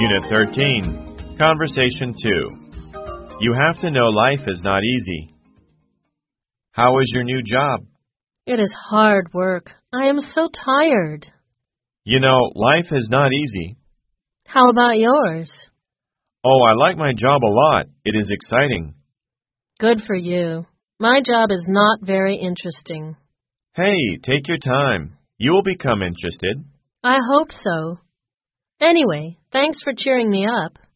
Unit 13, Conversation 2. You have to know life is not easy. How is your new job? It is hard work. I am so tired. You know, life is not easy. How about yours? Oh, I like my job a lot. It is exciting. Good for you. My job is not very interesting. Hey, take your time. You will become interested. I hope so. Anyway, thanks for cheering me up.